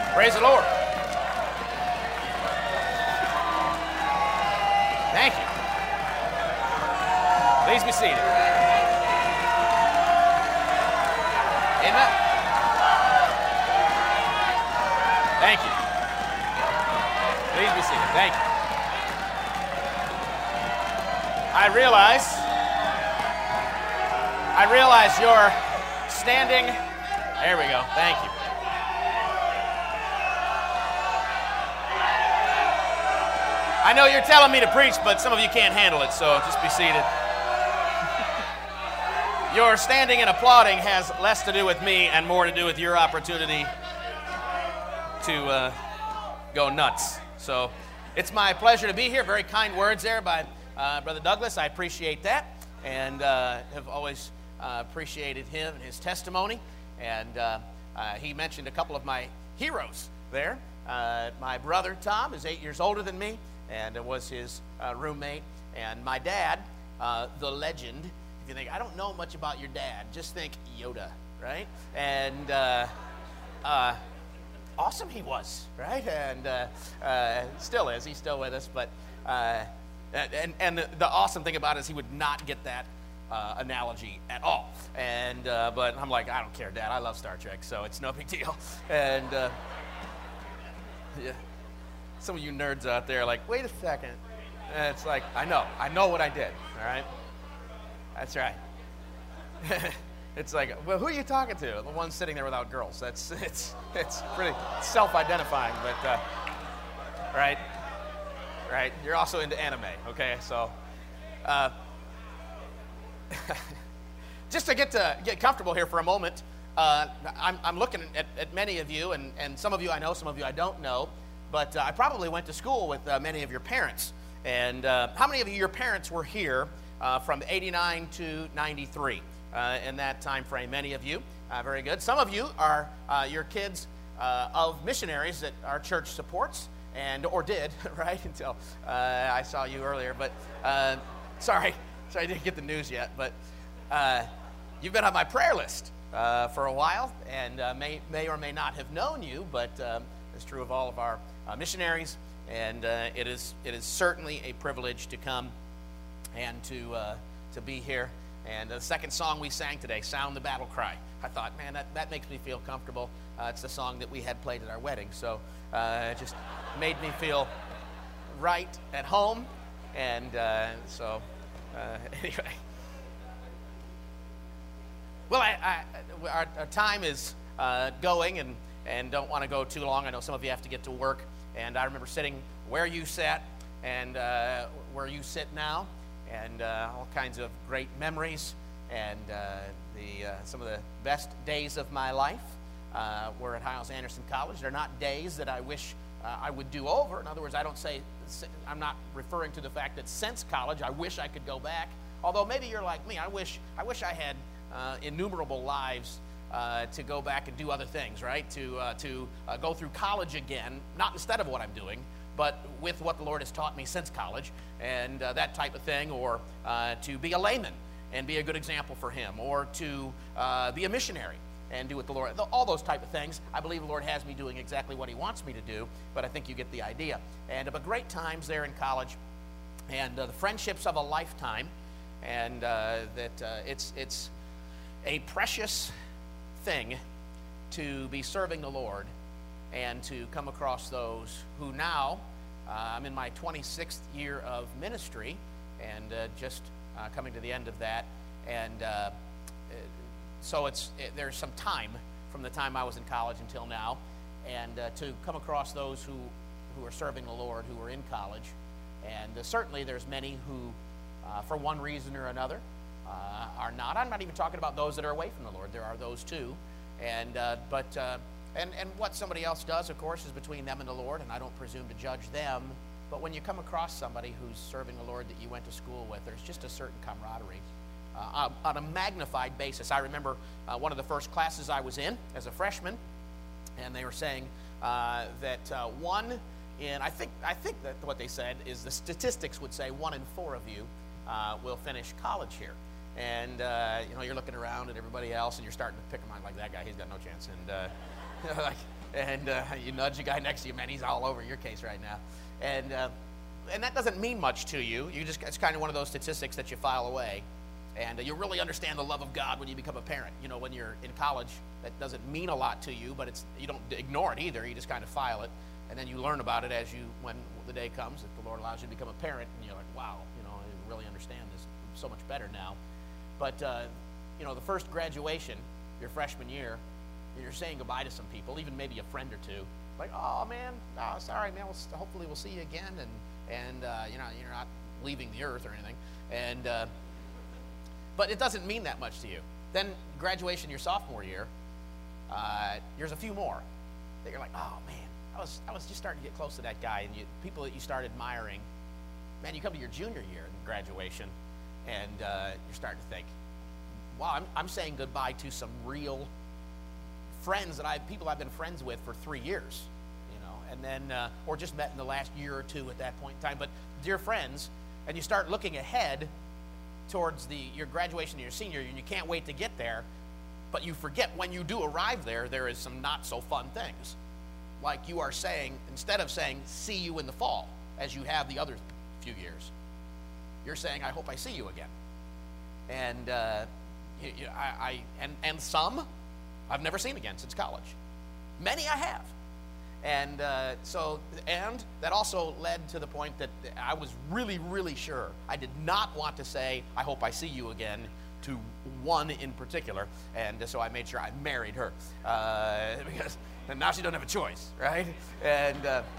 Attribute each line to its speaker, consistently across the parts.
Speaker 1: Praise the Lord. Thank you. Please be seated. Amen. Thank you. Please be seated. Thank you. I realize you're standing. There we go. Thank you. I know you're telling me to preach, but some of you can't handle it, so just be seated. Your standing and applauding has less to do with me and more to do with your opportunity to go nuts. So it's my pleasure to be here. Very kind words there by Brother Douglas. I appreciate that, and have always appreciated him and his testimony. And he mentioned a couple of my heroes there. My brother Tom is 8 years older than me, and was his roommate. And my dad, the legend. If you think, I don't know much about your dad, just think Yoda, right? And awesome he was, right? And still is. He's still with us. But and the awesome thing about it is he would not get that analogy at all. And but I'm like, I don't care, Dad. I love Star Trek, so it's no big deal. And yeah. Some of you nerds out there are like, wait a second. And it's like, I know what I did, all right? That's right. It's like, well, who are you talking to? The one sitting there without girls. It's pretty self-identifying, but right. You're also into anime, okay? So, just to get comfortable here for a moment, I'm looking at many of you, and some of you I know, some of you I don't know. But I probably went to school with many of your parents. And how many of your parents were here from 89 to 93 in that time frame? Many of you. Very good. Some of you are your kids of missionaries that our church supports, or did, right, until I saw you earlier. But sorry, I didn't get the news yet. But you've been on my prayer list for a while, and may or may not have known you, but it's true of all of our missionaries, and it is certainly a privilege to come and to be here. And the second song we sang today, "Sound the Battle Cry," I thought, man, that makes me feel comfortable. It's the song that we had played at our wedding, so it just made me feel right at home. And so anyway, well, our time is going, and don't want to go too long. I know some of you have to get to work. And I remember sitting where you sat and where you sit now, and all kinds of great memories. And some of the best days of my life were at Hyles-Anderson College. They're not days that I wish I would do over. In other words, I'm not referring to the fact that since college I wish I could go back. Although maybe you're like me, I wish I had innumerable lives to go back and do other things, right? To go through college again, not instead of what I'm doing, but with what the Lord has taught me since college, and that type of thing, or to be a layman and be a good example for Him, or to be a missionary and do what the Lord, all those type of things. I believe the Lord has me doing exactly what He wants me to do, but I think you get the idea. But great times there in college, and the friendships of a lifetime, and it's a precious thing to be serving the Lord and to come across those who now, I'm in my 26th year of ministry, and just coming to the end of that, and so there's some time from the time I was in college until now, and to come across those who are serving the Lord, who are in college, and certainly there's many who, for one reason or another, are not. I'm not even talking about those that are away from the Lord. There are those too, and what somebody else does, of course, is between them and the Lord, and I don't presume to judge them. But when you come across somebody who's serving the Lord that you went to school with, there's just a certain camaraderie on a magnified basis. I remember one of the first classes I was in as a freshman, and they were saying that one in, I think that what they said is the statistics would say 1 in 4 of you will finish college here. And you're looking around at everybody else, and you're starting to pick them on like that guy. He's got no chance. And you nudge the guy next to you, man. He's all over your case right now. And that doesn't mean much to you. It's kind of one of those statistics that you file away. And you really understand the love of God when you become a parent. When you're in college, that doesn't mean a lot to you, but you don't ignore it either. You just kind of file it, and then you learn about it when the day comes that the Lord allows you to become a parent, and you're like, wow, I really understand this so much better now. But the first graduation, your freshman year, you're saying goodbye to some people, even maybe a friend or two. Like, oh man, sorry man, hopefully we'll see you again, and you're not leaving the earth or anything, but it doesn't mean that much to you. Then graduation your sophomore year, there's a few more that you're like, oh man, I was just starting to get close to that guy, and people that you start admiring. Man, you come to your junior year in graduation, and you're starting to think, wow, I'm saying goodbye to some real friends people I've been friends with for 3 years, and then or just met in the last year or two at that point in time. But dear friends, and you start looking ahead towards your graduation of your senior year, and you can't wait to get there, but you forget when you do arrive there is some not so fun things. Like you are saying, instead of saying, see you in the fall, as you have the other few years, you're saying, I hope I see you again. And and some I've never seen again since college. Many I have. And that also led to the point that I was really, really sure I did not want to say, I hope I see you again, to one in particular. And so I made sure I married her. Because now she doesn't have a choice, right? And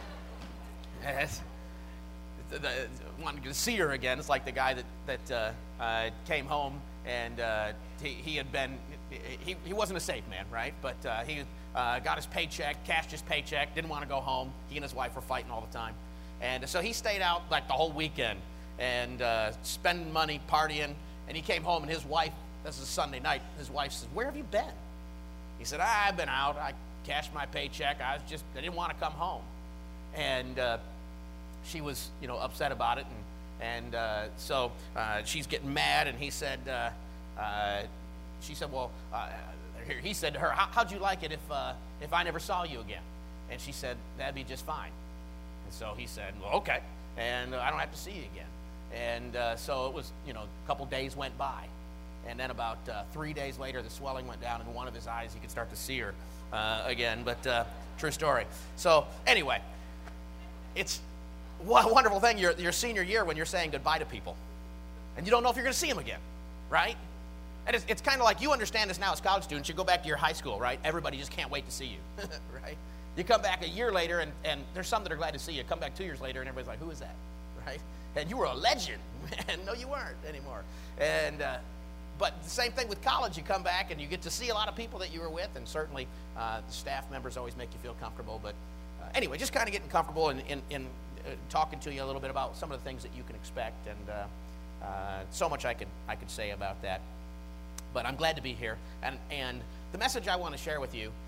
Speaker 1: wanting to see her again. It's like the guy that came home, and he wasn't a safe man, right? But he got his paycheck, cashed his paycheck, didn't want to go home. He and his wife were fighting all the time. And so he stayed out like the whole weekend and spending money, partying. And he came home, and his wife, this is Sunday night, his wife says, where have you been? He said, I've been out. I cashed my paycheck. I didn't want to come home. And she was, upset about it. And so she's getting mad, and he said, she said, well, he said to her, how'd you like it if I never saw you again? And she said, that'd be just fine. And so he said, well, okay, and I don't have to see you again. And so it was, a couple days went by. And then about 3 days later, the swelling went down in one of his eyes. He could start to see her again, but true story. So anyway, it's a wonderful thing, your senior year, when you're saying goodbye to people. And you don't know if you're going to see them again, right? And it's kind of like, you understand this now as college students. You go back to your high school, right? Everybody just can't wait to see you, right? You come back a year later, and there's some that are glad to see you. Come back 2 years later, and everybody's like, who is that, right? And you were a legend. And no, you weren't anymore. And but the same thing with college. You come back, and you get to see a lot of people that you were with, and certainly the staff members always make you feel comfortable. But anyway, just kind of getting comfortable in talking to you a little bit about some of the things that you can expect, and so much I could say about that. But I'm glad to be here, and the message I want to share with you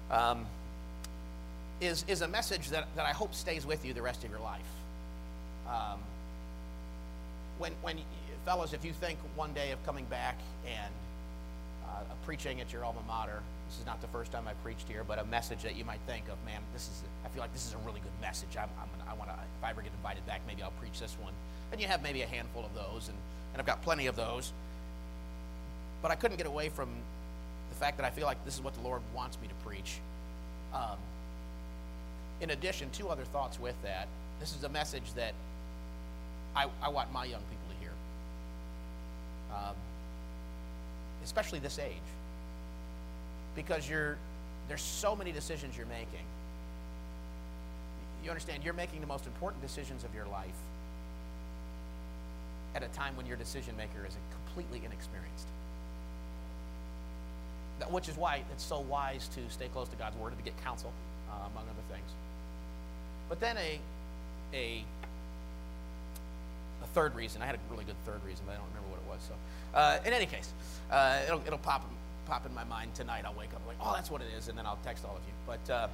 Speaker 1: is a message that I hope stays with you the rest of your life. When fellas, if you think one day of coming back and preaching at your alma mater, this is not the first time I've preached here, but a message that you might think of, man, I feel like this is a really good message. I want to, if I ever get invited back, maybe I'll preach this one. And you have maybe a handful of those, and I've got plenty of those. But I couldn't get away from the fact that I feel like this is what the Lord wants me to preach. In addition, two other thoughts with that. This is a message that I want my young people to hear, especially this age, because there's so many decisions you're making. You understand, you're making the most important decisions of your life at a time when your decision maker is completely inexperienced. Which is why it's so wise to stay close to God's Word and to get counsel, among other things. But then a third reason. I had a really good third reason, but I don't remember what it was. So, in any case, it'll pop in my mind tonight. I'll wake up like, oh, that's what it is, and then I'll text all of you. But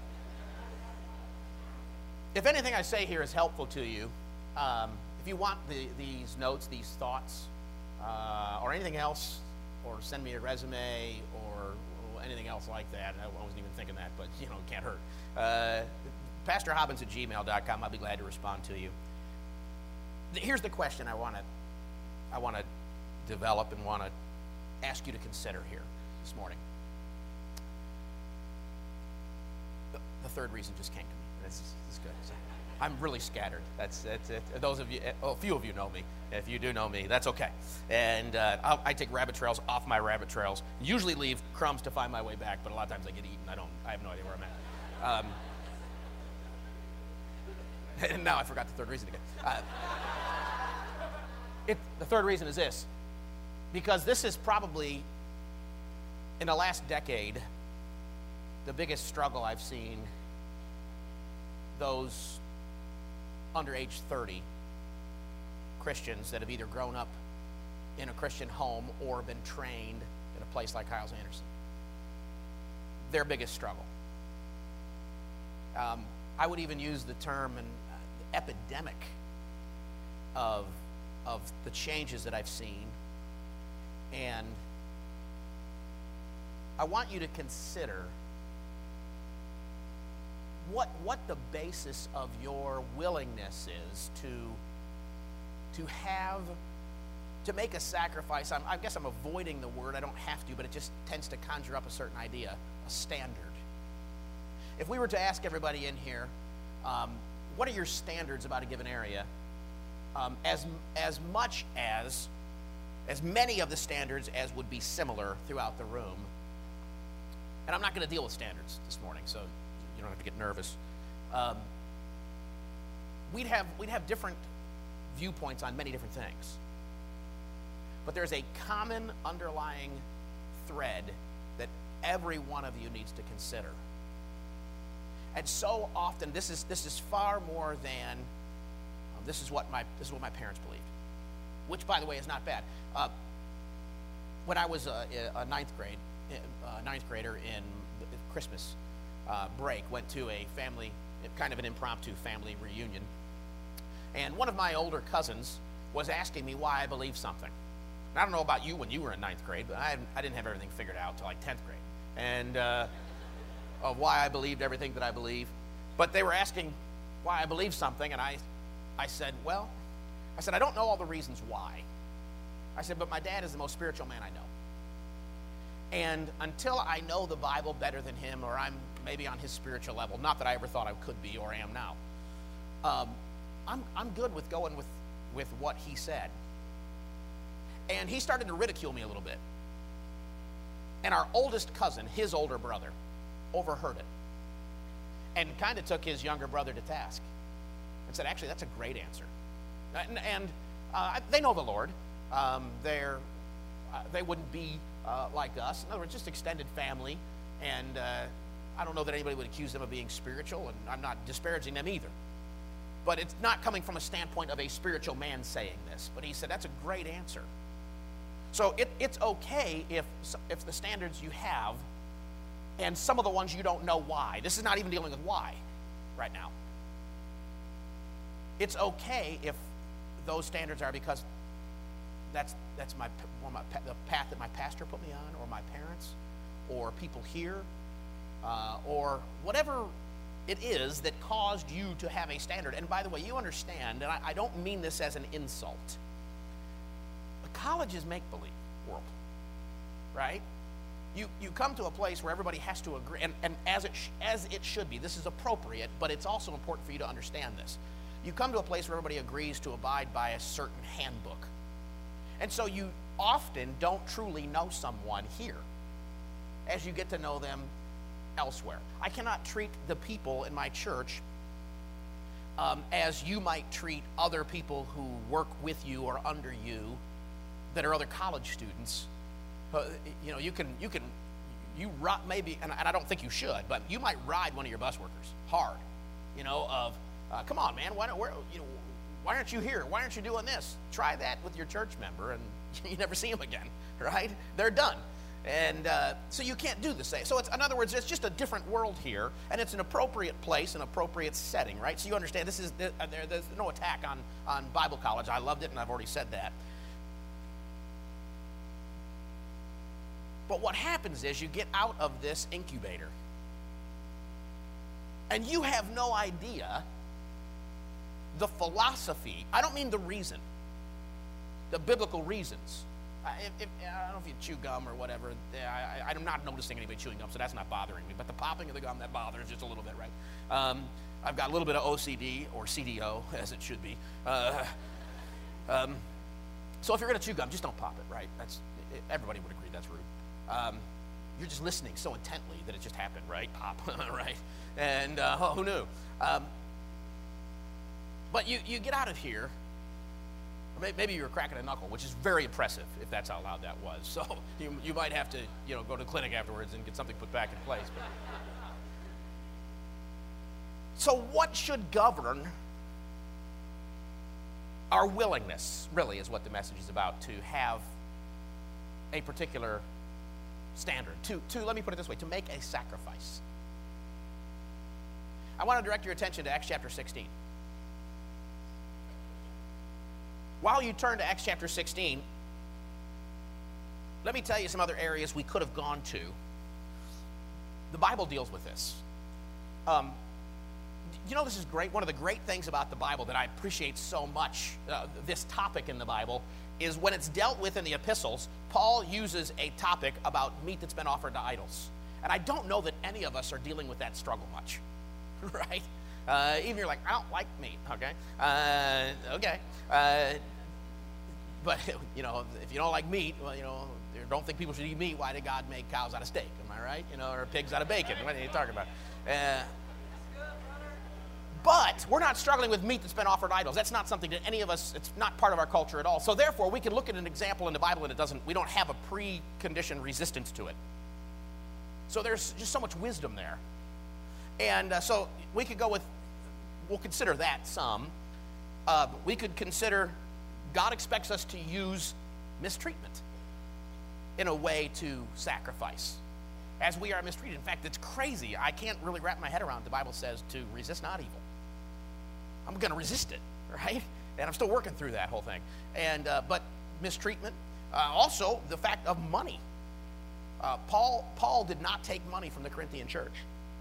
Speaker 1: if anything I say here is helpful to you, if you want these notes, these thoughts, or anything else, or send me a resume or anything else like that. I wasn't even thinking that, but it can't hurt. PastorHobbins@gmail.com. I'll be glad to respond to you. Here's the question I want to develop and want to ask you to consider here this morning. The third reason just came to me. This is good. I'm really scattered. That's it. Those of you, a few of you know me. If you do know me, that's okay. And I take rabbit trails off my rabbit trails. Usually leave crumbs to find my way back, but a lot of times I get eaten. I have no idea where I'm at. And now I forgot the third reason again. The third reason is this, because this is probably, in the last decade, the biggest struggle I've seen those under age 30 Christians that have either grown up in a Christian home or been trained in a place like Hyles-Anderson. Their biggest struggle. I would even use the term the epidemic of the changes that I've seen. And I want you to consider what the basis of your willingness is to make a sacrifice. I guess I'm avoiding the word. I don't have to, but it just tends to conjure up a certain idea, a standard. If we were to ask everybody in here, what are your standards about a given area? As many of the standards as would be similar throughout the room. And I'm not going to deal with standards this morning, so you don't have to get nervous. We'd have different viewpoints on many different things. But there's a common underlying thread that every one of you needs to consider. And so often, this is far more than this is what my parents believed, which, by the way, is not bad. When I was a ninth grader in Christmas break, went to a family, kind of an impromptu family reunion, and one of my older cousins was asking me why I believed something. And I don't know about you when you were in ninth grade, but I didn't have everything figured out until like 10th grade, and of why I believed everything that I believe. But they were asking why I believed something, and I said, I don't know all the reasons why. I said, but my dad is the most spiritual man I know. And until I know the Bible better than him, or I'm maybe on his spiritual level, not that I ever thought I could be or am now, I'm good with going with what he said. And he started to ridicule me a little bit. And our oldest cousin, his older brother, overheard it and kind of took his younger brother to task and said, actually, that's a great answer. And they know the Lord. They wouldn't be like us. In other words, just extended family. And I don't know that anybody would accuse them of being spiritual, and I'm not disparaging them either. But it's not coming from a standpoint of a spiritual man saying this. But he said, that's a great answer. So it's okay if the standards you have, and some of the ones you don't know why. This is not even dealing with why right now. It's okay if those standards are because that's the path that my pastor put me on, or my parents, or people here, or whatever it is that caused you to have a standard. And by the way, you understand, and I don't mean this as an insult. The college is make-believe world, right? You come to a place where everybody has to agree, and as it should be. This is appropriate, but it's also important for you to understand this. You come to a place where everybody agrees to abide by a certain handbook. And so you often don't truly know someone here as you get to know them elsewhere. I cannot treat the people in my church as you might treat other people who work with you or under you that are other college students. You maybe, and I don't think you should, but you might ride one of your bus workers hard, come on, man, why aren't you here? Why aren't you doing this? Try that with your church member, and you never see them again, right? They're done. And so you can't do the same. So in other words, it's just a different world here, and it's an appropriate place, an appropriate setting, right? So you understand there's no attack on Bible college. I loved it, and I've already said that. But what happens is you get out of this incubator, and you have no idea the philosophy. I don't mean the reason, the biblical reasons. I don't know if you chew gum or whatever. I'm not noticing anybody chewing gum, so that's not bothering me. But the popping of the gum, that bothers just a little bit, right? I've got a little bit of OCD, or CDO, as it should be. So if you're going to chew gum, just don't pop it, right? Everybody would agree that's rude. You're just listening so intently that it just happened, right? Pop, right? And who knew? But you get out of here. Maybe you were cracking a knuckle, which is very impressive if that's how loud that was. So you might have to go to the clinic afterwards and get something put back in place. But. So what should govern our willingness, really, is what the message is about, to have a particular standard, to let me put it this way, to make a sacrifice. I want to direct your attention to Acts chapter 16. While you turn to Acts chapter 16, let me tell you some other areas we could have gone to. The Bible deals with this. This is great. One of the great things about the Bible that I appreciate so much, this topic in the Bible, is when it's dealt with in the epistles, Paul uses a topic about meat that's been offered to idols. And I don't know that any of us are dealing with that struggle much, right? Even you're like, I don't like meat, okay? Okay. But, if you don't like meat, well, don't think people should eat meat. Why did God make cows out of steak? Am I right? Or pigs out of bacon? What are you talking about? But we're not struggling with meat that's been offered to idols. That's not something that any of us, it's not part of our culture at all. So therefore, we can look at an example in the Bible and we don't have a preconditioned resistance to it. So there's just so much wisdom there. And so we could we'll consider that some. We could consider God expects us to use mistreatment in a way to sacrifice, as we are mistreated. In fact, it's crazy. I can't really wrap my head around. The Bible says to resist not evil. I'm going to resist it, right? And I'm still working through that whole thing. And but mistreatment, also the fact of money. Paul did not take money from the Corinthian church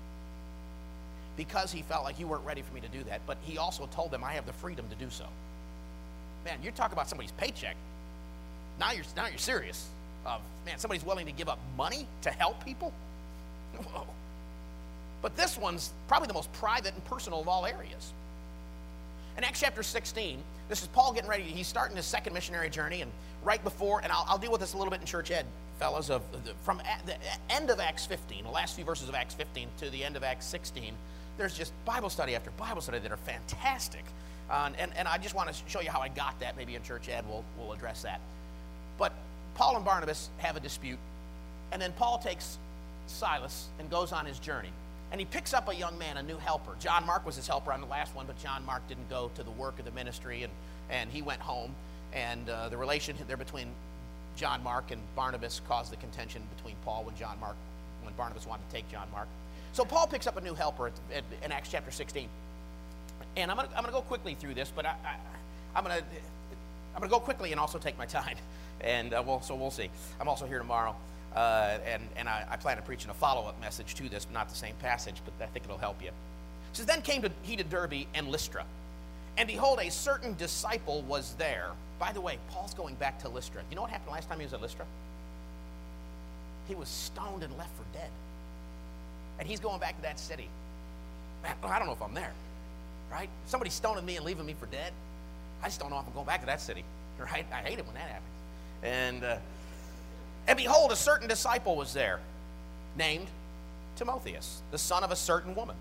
Speaker 1: because he felt like you weren't ready for me to do that. But he also told them, I have the freedom to do so. Man, you're talking about somebody's paycheck. Now you're serious. Somebody's willing to give up money to help people? Whoa. But this one's probably the most private and personal of all areas. In Acts chapter 16, this is Paul getting ready. He's starting his second missionary journey, and right before, and I'll deal with this a little bit in church ed, fellas, from the end of Acts 15, the last few verses of Acts 15 to the end of Acts 16, there's just Bible study after Bible study that are fantastic. And I just want to show you how I got that. Maybe in church ed we'll address that. But Paul and Barnabas have a dispute, and then Paul takes Silas and goes on his journey. And he picks up a young man, a new helper. John Mark was his helper on the last one, but John Mark didn't go to the work of the ministry, and he went home. And the relation there between John Mark and Barnabas caused the contention between Paul when Barnabas wanted to take John Mark. So Paul picks up a new helper in Acts chapter 16. And I'm gonna go quickly through this, but I'm gonna go quickly and also take my time. And we'll see. I'm also here tomorrow. And I plan on preaching a follow-up message to this, but not the same passage, but I think it'll help you. It says, then came he to Derbe and Lystra, and behold, a certain disciple was there. By the way, Paul's going back to Lystra. You know what happened last time he was at Lystra? He was stoned and left for dead. And he's going back to that city. Man, I don't know if I'm there, right? Somebody's stoning me and leaving me for dead. I just don't know if I'm going back to that city, right? I hate it when that happens. And behold, a certain disciple was there, named Timotheus, the son of a certain woman.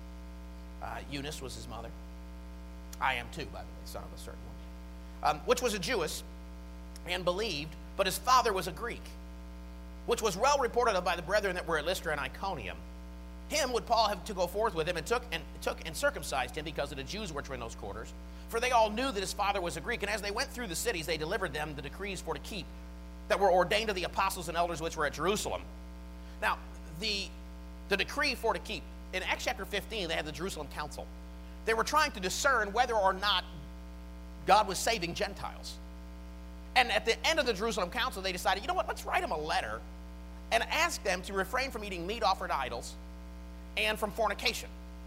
Speaker 1: Eunice was his mother. I am too, by the way, son of a certain woman. Which was a Jewess, and believed, but his father was a Greek, which was well reported of by the brethren that were at Lystra and Iconium. Him would Paul have to go forth with him, and took and circumcised him, because of the Jews which were in those quarters. For they all knew that his father was a Greek, and as they went through the cities, they delivered them the decrees for to keep, that were ordained to the apostles and elders which were at Jerusalem. Now, the decree for to keep, in Acts chapter 15, they had the Jerusalem Council. They were trying to discern whether or not God was saving Gentiles. And at the end of the Jerusalem Council, they decided, you know what, let's write them a letter and asked them to refrain from eating meat offered to idols and from fornication.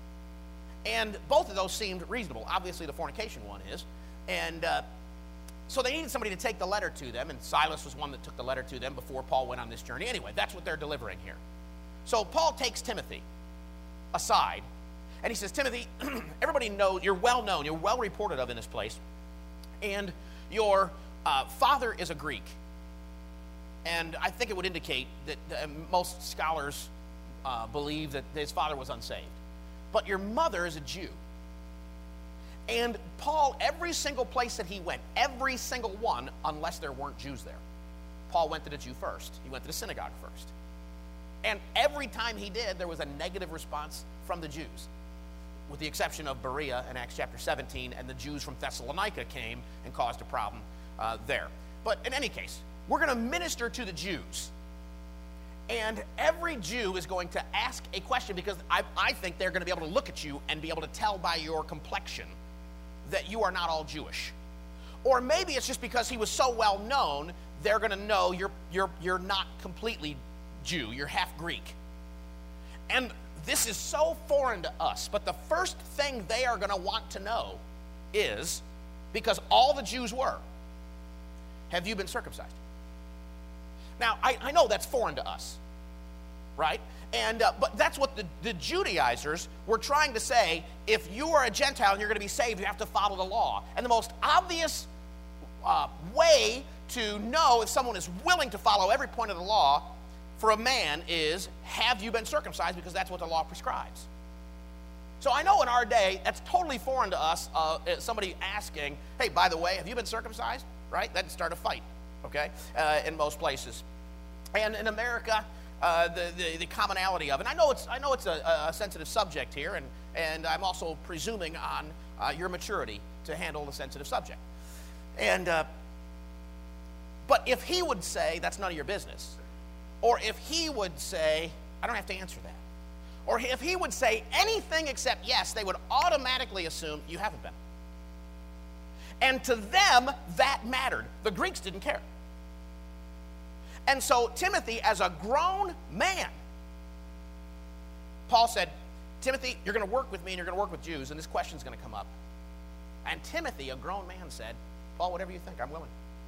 Speaker 1: And both of those seemed reasonable. Obviously, the fornication one is. And so they needed somebody to take the letter to them, and Silas was one that took the letter to them before Paul went on this journey. Anyway, that's what they're delivering here. So Paul takes Timothy aside, and he says, Timothy, everybody knows, you're well known, you're well reported of in this place, and your father is a Greek. And I think it would indicate that most scholars believe that his father was unsaved. But your mother is a Jew. And Paul, every single place that he went, every single one, unless there weren't Jews there, Paul went to the Jew first. He went to the synagogue first. And every time he did, there was a negative response from the Jews, with the exception of Berea in Acts chapter 17, and the Jews from Thessalonica came and caused a problem there. But in any case, we're going to minister to the Jews. And every Jew is going to ask a question, because I think they're going to be able to look at you and be able to tell by your complexion that you are not all Jewish. Or maybe it's just because he was so well known, they're going to know you're not completely Jew, you're half Greek. And this is so foreign to us, but the first thing they are going to want to know is, because all the Jews were, have you been circumcised? Now, I know that's foreign to us, right? And but that's what the Judaizers were trying to say. If you are a Gentile and you're going to be saved, you have to follow the law. And the most obvious way to know if someone is willing to follow every point of the law for a man is, have you been circumcised? Because that's what the law prescribes. So I know in our day, that's totally foreign to us, somebody asking, hey, by the way, have you been circumcised? Right? That'd start a fight, okay, in most places. And in America, the commonality of it. I know it's a sensitive subject here, and I'm also presuming on your maturity to handle the sensitive subject. And but if he would say that's none of your business, or if he would say I don't have to answer that, or if he would say anything except yes, they would automatically assume you haven't been. And to them, that mattered. The Greeks didn't care. And so Timothy, as a grown man, Paul said, Timothy, you're going to work with me and you're going to work with Jews, and this question's going to come up. And Timothy, a grown man, said, Paul, whatever you think, I'm willing.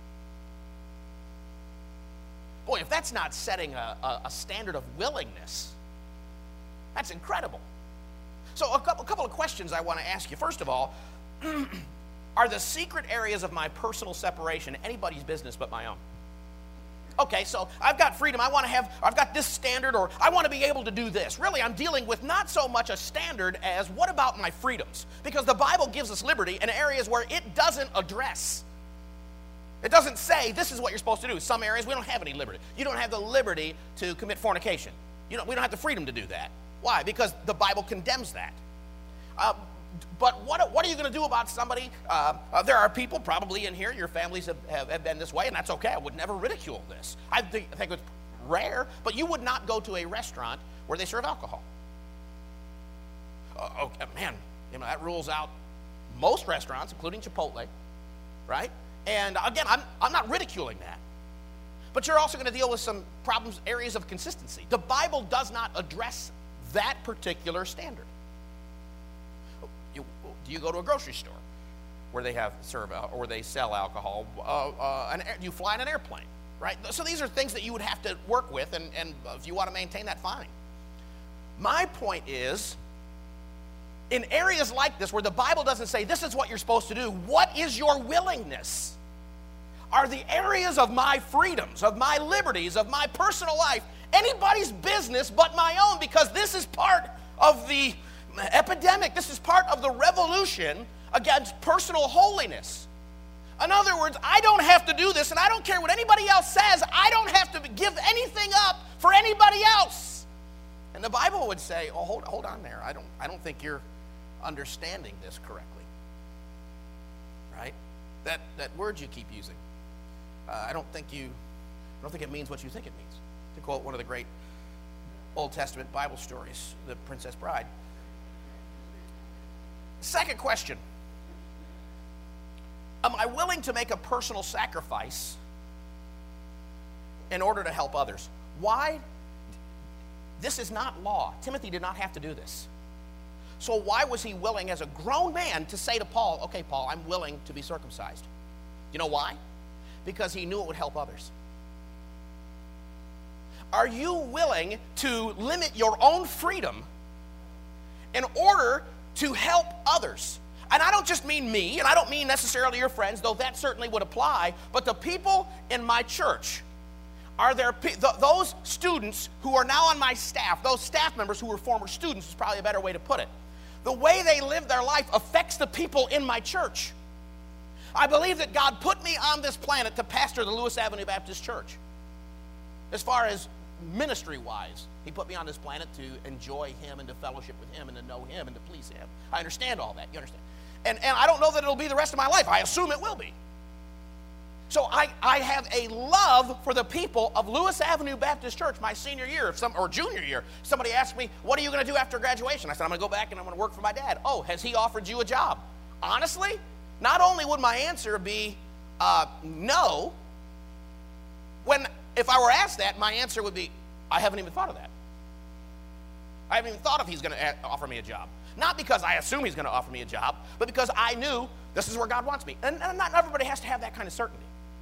Speaker 1: Boy, if that's not setting a standard of willingness, that's incredible. So a couple of questions I want to ask you. First of all, are the secret areas of my personal separation anybody's business but my own? Okay, so I've got freedom. I've got this standard, or I want to be able to do this. Really, I'm dealing with not so much a standard as what about my freedoms? Because the Bible gives us liberty in areas where it doesn't address. It doesn't say this is what you're supposed to do. Some areas we don't have any liberty. You don't have the liberty to commit fornication. We don't have the freedom to do that. Why? Because the Bible condemns that. But what are you going to do about somebody? There are people probably in here, your families have been this way, and that's okay. I would never ridicule this. I think it's rare, but you would not go to a restaurant where they serve alcohol. Okay, man, that rules out most restaurants, including Chipotle, right? And again, I'm not ridiculing that. But you're also going to deal with some problems, areas of consistency. The Bible does not address that particular standard. Do you go to a grocery store where they or where they sell alcohol? Do you fly in an airplane, right? So these are things that you would have to work with, and if you want to maintain that, fine. My point is, in areas like this where the Bible doesn't say this is what you're supposed to do, what is your willingness? Are the areas of my freedoms, of my liberties, of my personal life anybody's business but my own? Because this is part of the epidemic. This is part of the revolution against personal holiness. In other words, I don't have to do this, and I don't care what anybody else says. I don't have to give anything up for anybody else. And the Bible would say, oh, hold on there. I don't think you're understanding this correctly. Right? That word you keep using. I don't think it means what you think it means. To quote one of the great Old Testament Bible stories, the Princess Bride. Second question. Am I willing to make a personal sacrifice in order to help others? Why? This is not law. Timothy did not have to do this. So why was he willing as a grown man to say to Paul, okay, Paul, I'm willing to be circumcised? You know why? Because he knew it would help others. Are you willing to limit your own freedom in order to help others? And I don't just mean me, and I don't mean necessarily your friends, though that certainly would apply, but the people in my church. Are there those students who are now on my staff, those staff members who were former students is probably a better way to put it. The way they live their life affects the people in my church. I believe that God put me on this planet to pastor the Lewis Avenue Baptist Church. As far as ministry-wise, he put me on this planet to enjoy him and to fellowship with him and to know him and to please him. I understand all that, you understand? And I don't know that it'll be the rest of my life. I assume it will be. So I have a love for the people of Lewis Avenue Baptist Church my senior year or junior year. Somebody asked me, what are you going to do after graduation? I said, I'm going to go back and I'm going to work for my dad. Oh, has he offered you a job? Honestly, not only would my answer be no, if I were asked that, my answer would be, I haven't even thought of that. I haven't even thought if he's going to offer me a job. Not because I assume he's going to offer me a job, but because I knew this is where God wants me. And not everybody has to have that kind of certainty.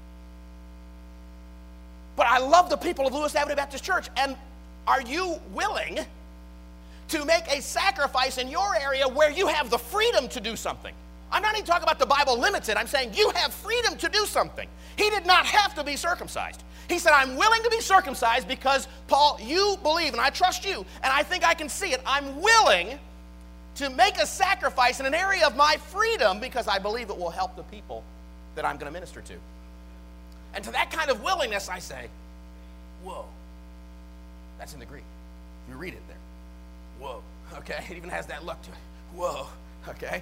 Speaker 1: But I love the people of Lewis Avenue Baptist Church. And are you willing to make a sacrifice in your area where you have the freedom to do something? I'm not even talking about the Bible limits it. I'm saying you have freedom to do something. He did not have to be circumcised. He said, I'm willing to be circumcised because, Paul, you believe, and I trust you, and I think I can see it. I'm willing to make a sacrifice in an area of my freedom because I believe it will help the people that I'm going to minister to. And to that kind of willingness, I say, whoa. That's in the Greek. You read it there. Whoa. Okay? It even has that look to it. Whoa. Okay?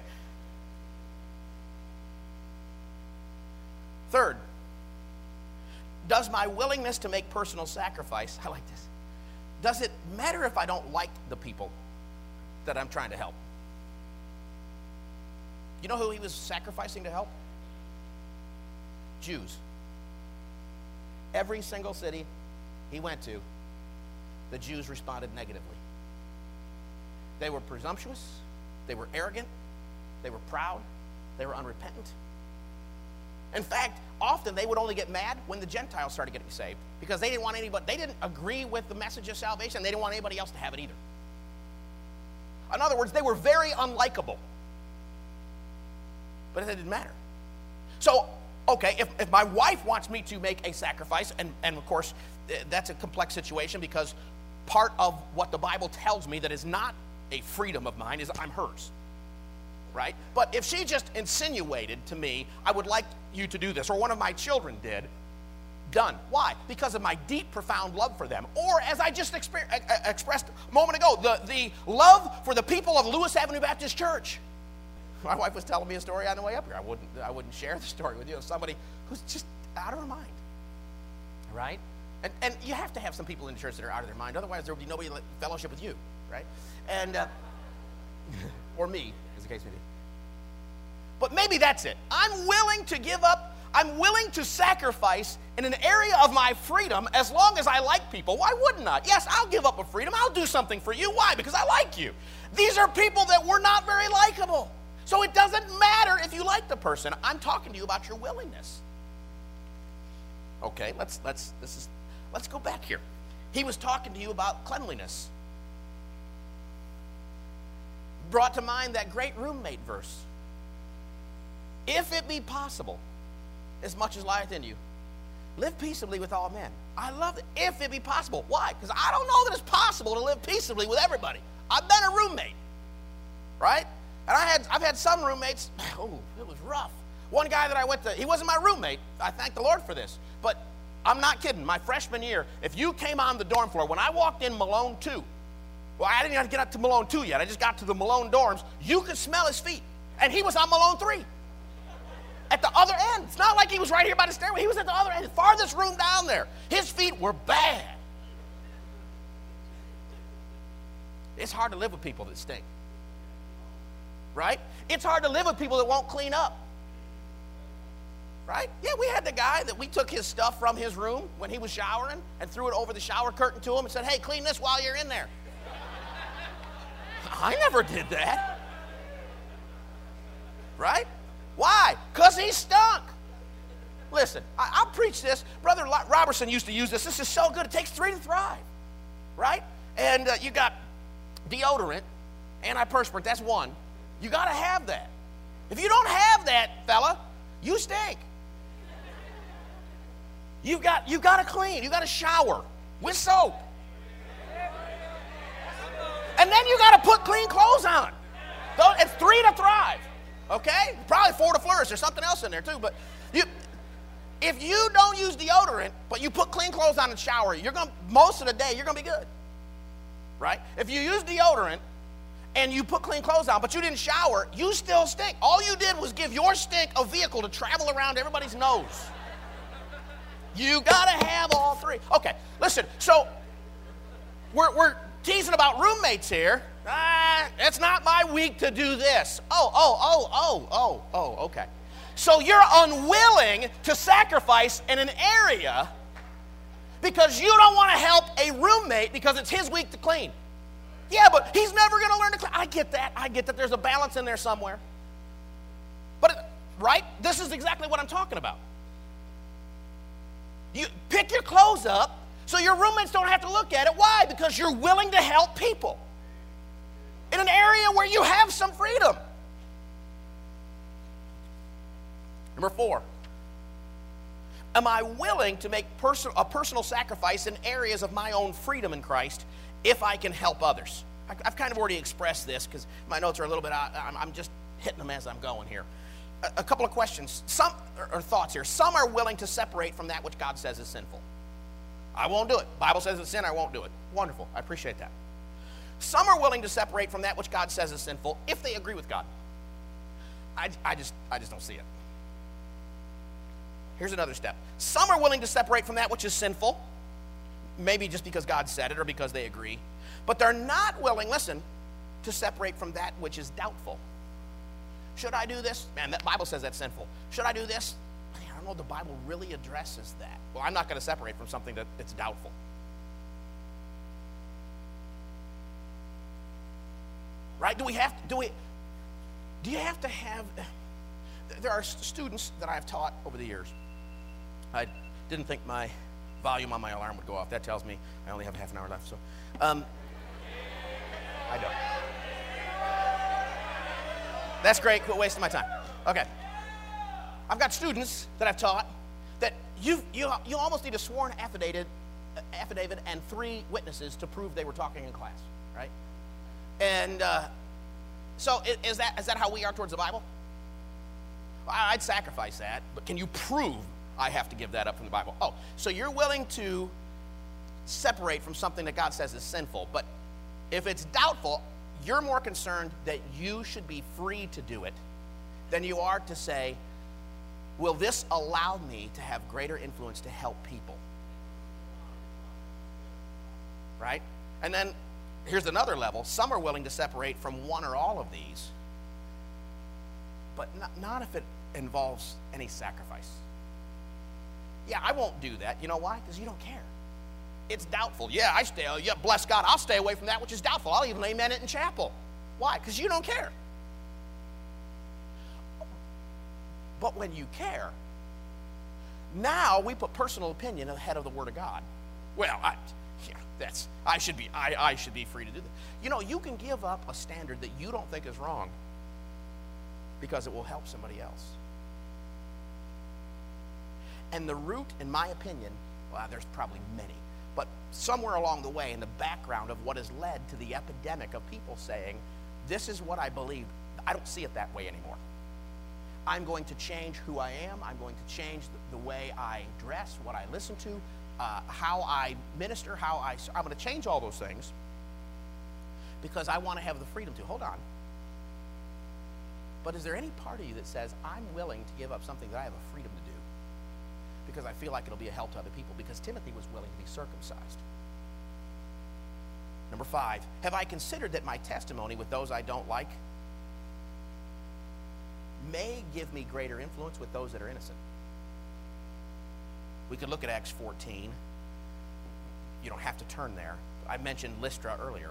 Speaker 1: Third, does my willingness to make personal sacrifice, I like this, does it matter if I don't like the people that I'm trying to help? You know who he was sacrificing to help? Jews. Every single city he went to, the Jews responded negatively. They were presumptuous, they were arrogant, they were proud, they were unrepentant. In fact, often they would only get mad when the Gentiles started getting saved because they didn't want anybody, they didn't agree with the message of salvation. They didn't want anybody else to have it either. In other words, they were very unlikable. But it didn't matter. So, okay, if my wife wants me to make a sacrifice, and of course, that's a complex situation because part of what the Bible tells me that is not a freedom of mine is I'm hers. Right? But if she just insinuated to me, I would like you to do this, or one of my children did, done. Why? Because of my deep, profound love for them. Or, as I just expressed a moment ago, the love for the people of Lewis Avenue Baptist Church. My wife was telling me a story on the way up here. I wouldn't share the story with you. Somebody who's just out of her mind. Right? And you have to have some people in the church that are out of their mind. Otherwise, there would be nobody to fellowship with you. Right? And, or me, as the case may be. But maybe that's it. I'm willing to give up. I'm willing to sacrifice in an area of my freedom as long as I like people. Why wouldn't I? Yes, I'll give up a freedom. I'll do something for you. Why? Because I like you. These are people that were not very likable. So it doesn't matter if you like the person. I'm talking to you about your willingness. Okay, let's go back here. He was talking to you about cleanliness. Brought to mind that great roommate verse. If it be possible, as much as lieth in you, live peaceably with all men. I love it. If it be possible. Why? Because I don't know that it's possible to live peaceably with everybody. I've been a roommate, right? And I've had some roommates, oh, it was rough. One guy that I went to, he wasn't my roommate. I thank the Lord for this. But I'm not kidding. My freshman year, if you came on the dorm floor, when I walked in Malone 2, well, I didn't even get up to Malone 2 yet. I just got to the Malone dorms. You could smell his feet. And he was on Malone 3. At the other end. It's not like he was right here by the stairway. He was at the other end, the farthest room down there. His feet were bad. It's hard to live with people that stink. Right? It's hard to live with people that won't clean up. Right? Yeah, we had the guy that we took his stuff from his room when he was showering and threw it over the shower curtain to him and said, hey, clean this while you're in there. I never did that. Right? Why? Because he stunk. Listen, I'll preach this. Brother Robertson used to use this. This is so good. It takes 3 to thrive. Right? And you got deodorant, antiperspirant, that's 1. You got to have that. If you don't have that, fella, you stink. You got to clean. You got to shower with soap. And then you got to put clean clothes on. It's 3 to thrive. Okay? Probably 4 to flourish. There's something else in there too. But if you don't use deodorant, but you put clean clothes on and shower, most of the day you're going to be good. Right? If you use deodorant and you put clean clothes on, but you didn't shower, you still stink. All you did was give your stink a vehicle to travel around everybody's nose. You got to have all 3. Okay, listen, so we're teasing about roommates here. It's not my week to do this. Okay. So you're unwilling to sacrifice in an area because you don't want to help a roommate because it's his week to clean. Yeah, but he's never going to learn to clean. I get that. There's a balance in there somewhere. But, right? This is exactly what I'm talking about. You pick your clothes up so your roommates don't have to look at it. Why? Because you're willing to help people in an area where you have some freedom. Number 4, am I willing to make a personal sacrifice in areas of my own freedom in Christ if I can help others? I've kind of already expressed this because my notes are a little bit out. I'm just hitting them as I'm going here. A couple of questions, or thoughts here. Some are willing to separate from that which God says is sinful. I won't do it. Bible says it's sin, I won't do it. Wonderful. I appreciate that. Some are willing to separate from that which God says is sinful if they agree with God. I just don't see it. Here's another step. Some are willing to separate from that which is sinful, maybe just because God said it or because they agree, but they're not willing, listen, to separate from that which is doubtful. Should I do this? Man, that Bible says that's sinful. Should I do this? I don't know if the Bible really addresses that. Well, I'm not going to separate from something that's doubtful. Right? Do you have to have, there are students that I've taught over the years. I didn't think my volume on my alarm would go off. That tells me I only have half an hour left. So, I don't. That's great. Quit wasting my time. Okay. I've got students that I've taught that you almost need a sworn affidavit and 3 witnesses to prove they were talking in class, right? And so is that how we are towards the Bible? I'd sacrifice that, but can you prove I have to give that up from the Bible? Oh, so you're willing to separate from something that God says is sinful, but if it's doubtful, you're more concerned that you should be free to do it than you are to say, will this allow me to have greater influence to help people? Right? And then here's another level. Some are willing to separate from one or all of these, but not if it involves any sacrifice. Yeah, I won't do that. You know why? Because you don't care. It's doubtful. Yeah, bless God, I'll stay away from that which is doubtful. I'll even amen it in chapel. Why? Because you don't care. But when you care, now we put personal opinion ahead of the Word of God. Well, I should be free to do that. You know, you can give up a standard that you don't think is wrong because it will help somebody else. And the root, in my opinion, well, there's probably many, but somewhere along the way in the background of what has led to the epidemic of people saying, this is what I believe, I don't see it that way anymore. I'm going to change who I am. I'm going to change the way I dress, what I listen to, how I minister, I'm going to change all those things because I want to have the freedom to. Hold on. But is there any part of you that says, I'm willing to give up something that I have a freedom to do because I feel like it'll be a help to other people? Because Timothy was willing to be circumcised. Number 5, have I considered that my testimony with those I don't like may give me greater influence with those that are innocent? We could look at Acts 14. You don't have to turn there. I mentioned Lystra earlier.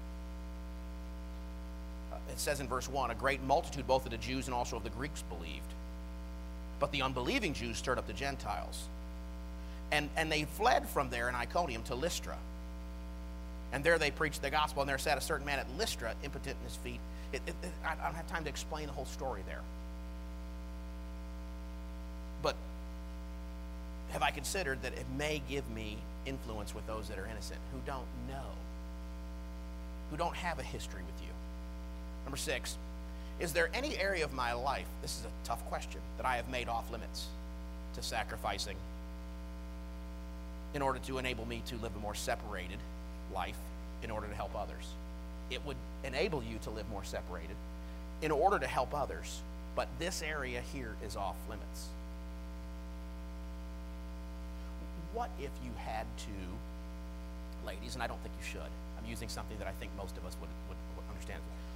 Speaker 1: It says in verse 1, a great multitude both of the Jews and also of the Greeks believed. But the unbelieving Jews stirred up the Gentiles. And they fled from there in Iconium to Lystra. And there they preached the gospel, and there sat a certain man at Lystra, impotent in his feet. I don't have time to explain the whole story there. But have I considered that it may give me influence with those that are innocent, who don't know, who don't have a history with you? Number 6, is there any area of my life, this is a tough question, that I have made off limits to sacrificing in order to enable me to live a more separated life in order to help others? It would enable you to live more separated in order to help others, but this area here is off limits. What if you had to, ladies, and I don't think you should, I'm using something that I think most of us would understand.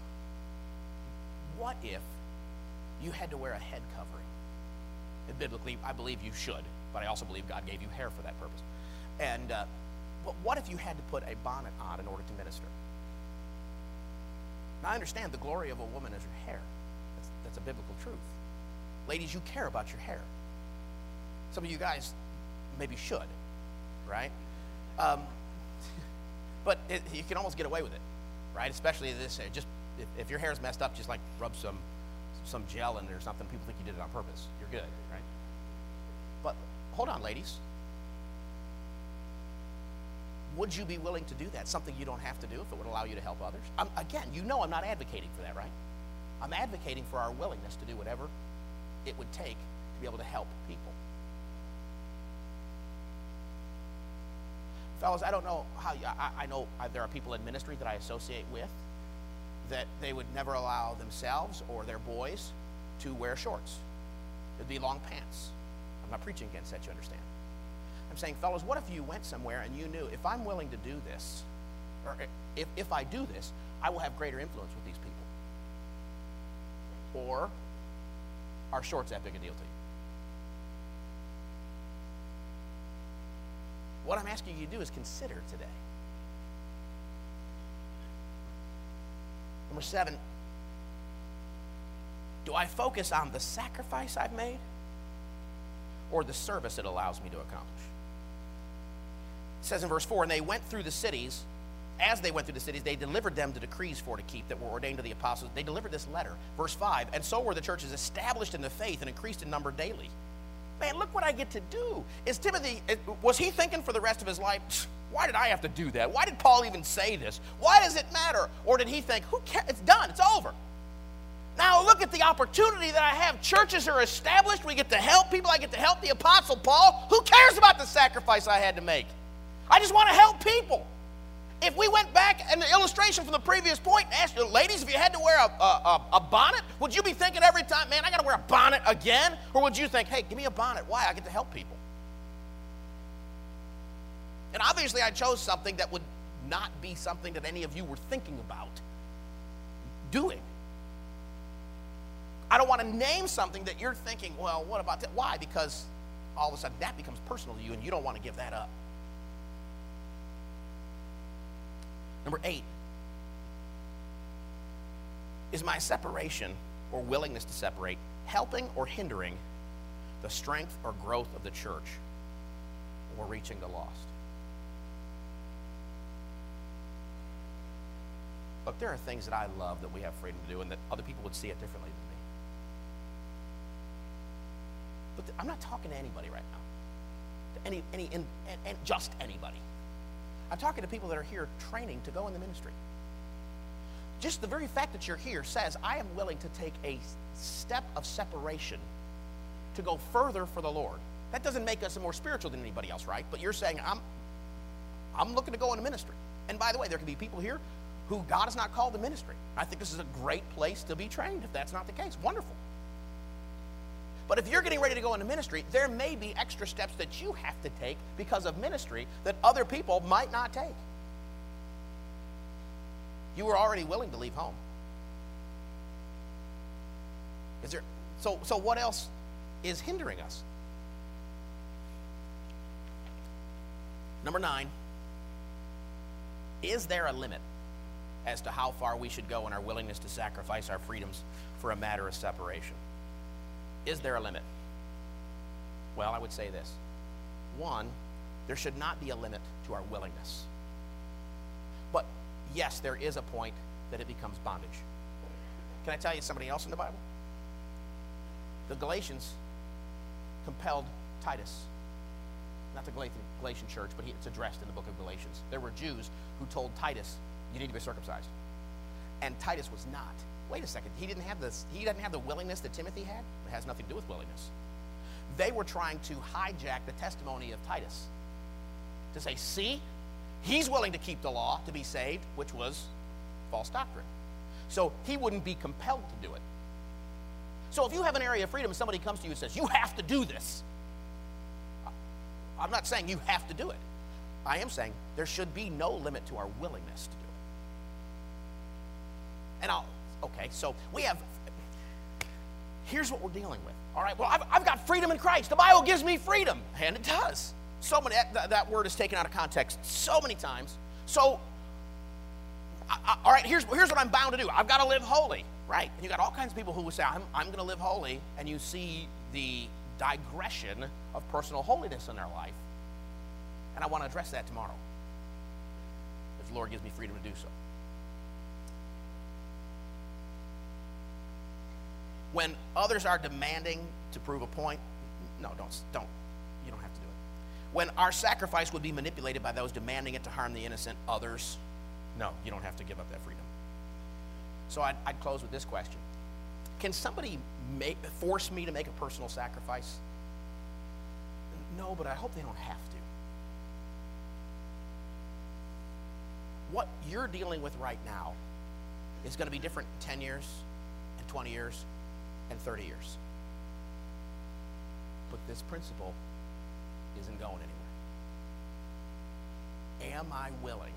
Speaker 1: What if you had to wear a head covering? And biblically, I believe you should, but I also believe God gave you hair for that purpose. And what if you had to put a bonnet on in order to minister? Now, I understand the glory of a woman is her hair. That's a biblical truth. Ladies, you care about your hair. Some of you guys maybe should, right? But you can almost get away with it, right? Especially this age. Just if your hair's messed up, just like rub some gel in there or something. People think you did it on purpose. You're good, right? But hold on, ladies. Would you be willing to do that? Something you don't have to do if it would allow you to help others? Again, you know I'm not advocating for that, right? I'm advocating for our willingness to do whatever it would take to be able to help people. Fellas, I don't know how I know there are people in ministry that I associate with that they would never allow themselves or their boys to wear shorts. It'd be long pants. I'm not preaching against that, you understand. I'm saying, fellas, what if you went somewhere and you knew, if I'm willing to do this, or if I do this, I will have greater influence with these people? Or are shorts that big a deal to you? What I'm asking you to do is consider today. Number 7, do I focus on the sacrifice I've made or the service it allows me to accomplish? It says in verse 4, and they went through the cities. As they went through the cities, they delivered them the decrees for to keep that were ordained to the apostles. They delivered this letter. Verse 5, and so were the churches established in the faith and increased in number daily. Man, look what I get to do. Is Timothy, was he thinking for the rest of his life, why did I have to do that? Why did Paul even say this? Why does it matter? Or did he think, who cares? It's done. It's over. Now look at the opportunity that I have. Churches are established. We get to help people. I get to help the Apostle Paul. Who cares about the sacrifice I had to make? I just want to help people. If we went back in the illustration from the previous point and asked you, ladies, if you had to wear a bonnet, would you be thinking every time, man, I got to wear a bonnet again? Or would you think, hey, give me a bonnet. Why? I get to help people. And obviously I chose something that would not be something that any of you were thinking about doing. I don't want to name something that you're thinking, well, what about that? Why? Because all of a sudden that becomes personal to you and you don't want to give that up. Number 8, is my separation or willingness to separate helping or hindering the strength or growth of the church or reaching the lost? Look, there are things that I love that we have freedom to do and that other people would see it differently than me. But I'm not talking to anybody right now. To just anybody. I'm talking to people that are here training to go in the ministry. Just the very fact that you're here says, I am willing to take a step of separation to go further for the Lord. That doesn't make us more spiritual than anybody else, right? But you're saying, I'm looking to go into ministry. And by the way, there can be people here who God has not called to ministry. I think this is a great place to be trained if that's not the case. Wonderful. But if you're getting ready to go into ministry, there may be extra steps that you have to take because of ministry that other people might not take. You were already willing to leave home. So what else is hindering us? Number 9, is there a limit as to how far we should go in our willingness to sacrifice our freedoms for a matter of separation? Is there a limit? Well, I would say this. 1, there should not be a limit to our willingness. But yes, there is a point that it becomes bondage. Can I tell you somebody else in the Bible? The Galatians compelled Titus, not the Galatian church, but it's addressed in the book of Galatians. There were Jews who told Titus, you need to be circumcised. And Titus was not. Wait a second, he didn't have the willingness that Timothy had? It has nothing to do with willingness. They were trying to hijack the testimony of Titus to say, see, he's willing to keep the law to be saved, which was false doctrine. So he wouldn't be compelled to do it. So if you have an area of freedom and somebody comes to you and says, you have to do this, I'm not saying you have to do it. I am saying there should be no limit to our willingness to do it. And so here's what we're dealing with. All right, well, I've got freedom in Christ. The Bible gives me freedom, and it does. So many, that word is taken out of context so many times. So, all right, here's what I'm bound to do. I've got to live holy, right? And you got all kinds of people who will say, I'm going to live holy, and you see the digression of personal holiness in their life. And I want to address that tomorrow, if the Lord gives me freedom to do so. When others are demanding to prove a point, no, don't. You don't have to do it. When our sacrifice would be manipulated by those demanding it to harm the innocent others, no, you don't have to give up that freedom. So I'd close with this question. Can somebody force me to make a personal sacrifice? No, but I hope they don't have to. What you're dealing with right now is going to be different in 10 years, and 20 years, and 30 years. But this principle isn't going anywhere. Am I willing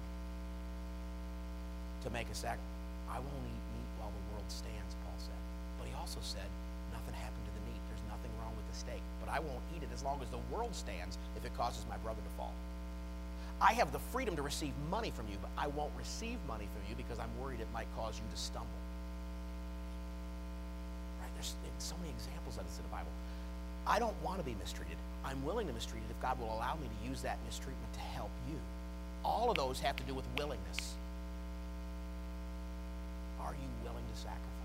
Speaker 1: to make a sacrifice? I won't eat meat while the world stands, Paul said. But he also said, nothing happened to the meat. There's nothing wrong with the steak. But I won't eat it as long as the world stands if it causes my brother to fall. I have the freedom to receive money from you, but I won't receive money from you because I'm worried it might cause you to stumble. Right? There's so many examples of this in the Bible. I don't want to be mistreated. I'm willing to mistreat it if God will allow me to use that mistreatment to help you. All of those have to do with willingness. Are you willing to sacrifice?